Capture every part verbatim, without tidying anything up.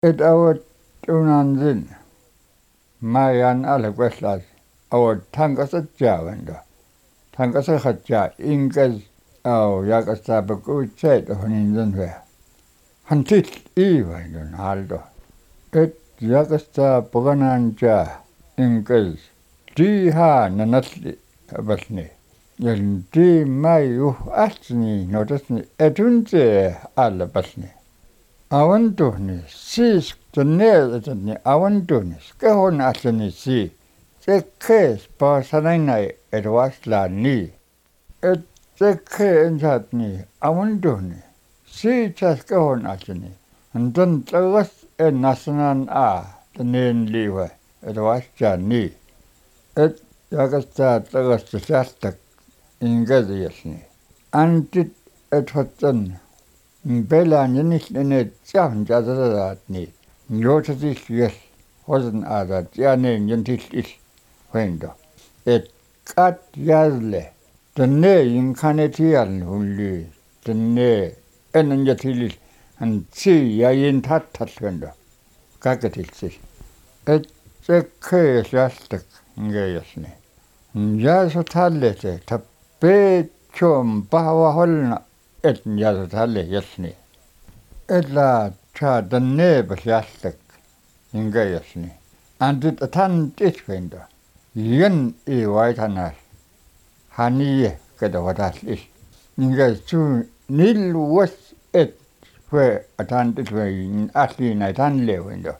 Et awat unanzin mayan ala kweslas awat tangasat jawendo tangasat ja ingas aw yakasta baku chet honinzin ve hantit iwaidon haldo et yakasta paganan ja ingas di ha nanatli abasni yan di mai uh asni notasni etunze ala basni awantuhni sis tunne awantuhni skehon asni si sekhes pa sanainai edwasla ni et sekhe ensatni awantuhni si chaskehon asni andan tlagas en nasanan a tanen liwa edwasja ni et yakasta tlagas tsastak ingaziyasni antit et hotan Bela nicht in der Zahn Jazatni. Jotas ist yes, Hosen Adat, Janen, Jentis ist, Wendo. Et Kat Yazle, the ne incarnatian Huli, the ne Enanjatilis, and see Yayin Tatat Wendo. Kakatis. Et the Kay Jastak, Gayasni. Jazatalete, Tape Chum, Bawa Holna. Et yazatale yasni. Et la cha danne basyastak inga yasni. And it atan itwendo. Yen e waitanas. Haniye kada watas is. Inga su nil was et where atan itwe asli na tan lewendo.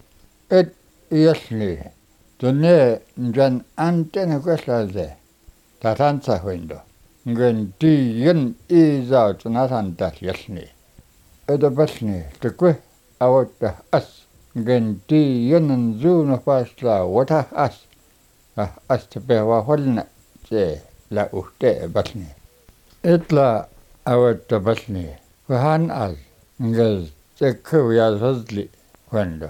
Et yasni. Danne njan antena queslaze. Tatansa wendo. Ngen di yen iza tunatan das yasni. Eda basni, te kwe awata as. Ngen di yen zuna pasla wata as. As te bewa holna je la uhte basni. Etla awata basni, wahan as. Ngez te kwe ya zazli wendo.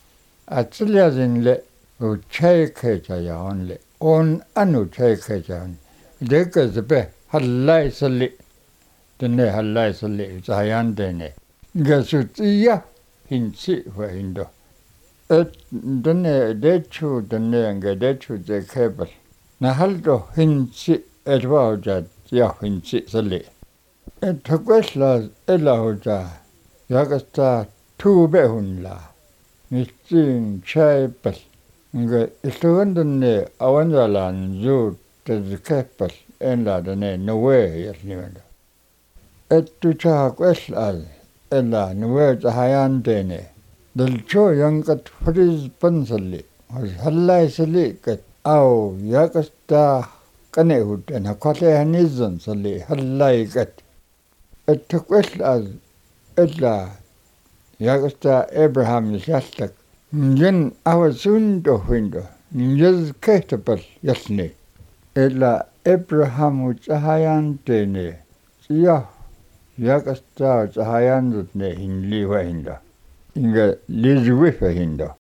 Atsilya zinle u chay kecha ya onle. On anu chay kecha on. Deka zbe. Hallai sali, dene hallai sali, zahayan dene. Gasutiya hinsi wa hindo. Et dene dechu dene nga dechu de kebal. Na haldo hinsi etwa hoja ya hinsi sali. Et hakwesla ela hoja yakasta tube hunla. Nistin chay bal. Nga istugan dene awanzalan zu de kebal. En la dene nuwe yasni wendo. Et tu cha kwes al en la nuwe zahayan dene. Dal cho yangat friz pansali. Has hallai sali kat aw yakasta kane hut en hakwate hanizan sali hallai kat. Et tu kwes al et la yakasta Abraham yastak. Njen awasundo windo. Njez kehtapal yasni. Et la Abraham zahayan dene. Siya yakasta zahayan dutne hinli wa hinda. Inga lizwi wa hinda.